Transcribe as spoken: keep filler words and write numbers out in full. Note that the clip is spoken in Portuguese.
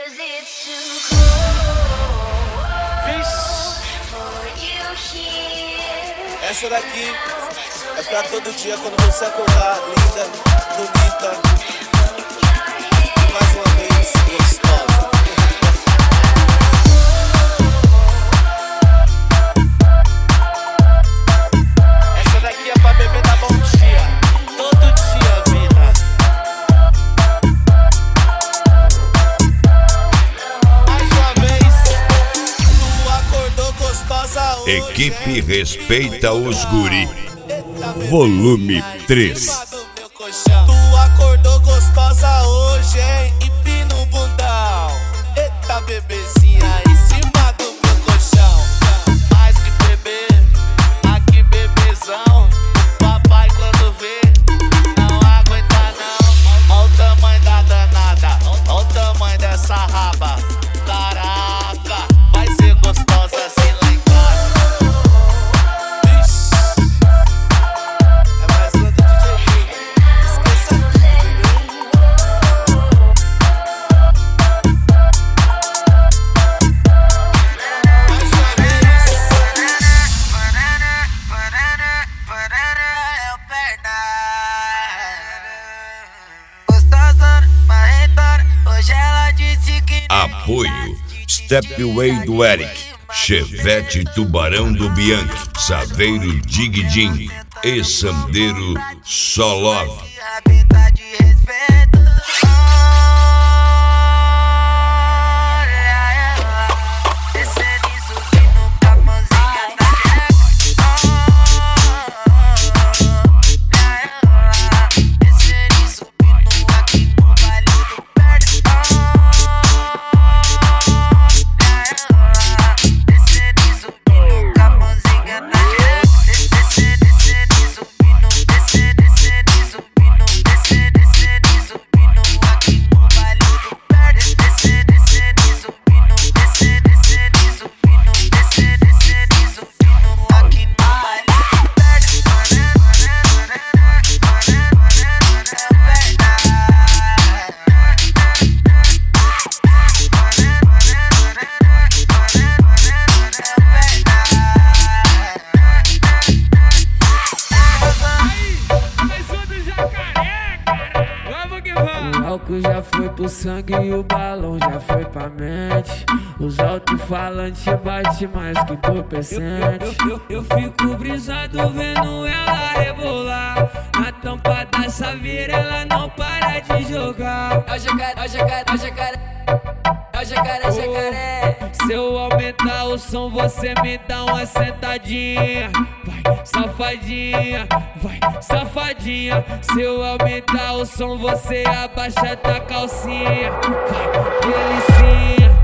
Essa daqui é pra todo dia quando você acordar, linda, bonita, mais uma vez gostosa. Essa daqui é pra beber da bom dia, todo dia, vida. Mais uma vez, tu acordou gostosa hoje. Equipe Respeita os Guri, volume três. Tu acordou gostosa hoje, hein? Empina o bundão. Eita, bebezinha em cima do meu colchão. Mais que bebê, aqui bebezão. Papai quando vê, não aguenta não. Olha o tamanho da danada, olha o tamanho dessa raba. Caraca, vai ser gostosa assim lá em casa. Apoio Stepway do Eric, Chevette Tubarão do Bianchi, Saveiro Digidin e Sandeiro Solov. O álcool já foi pro sangue e o balão já foi pra mente. Os alto-falantes bate mais que entorpecente. Eu, eu, eu, eu fico brisado vendo ela rebolar. Na tampa da saveira ela não para de jogar. É o jacaré, é o jacaré, é o jacaré. É o jacaré, jacaré. Se eu aumentar o som, você me dá uma sentadinha. Vai, safadinha, vai, safadinha. Se eu aumentar o som, você abaixa da calcinha. Vai, delicinha.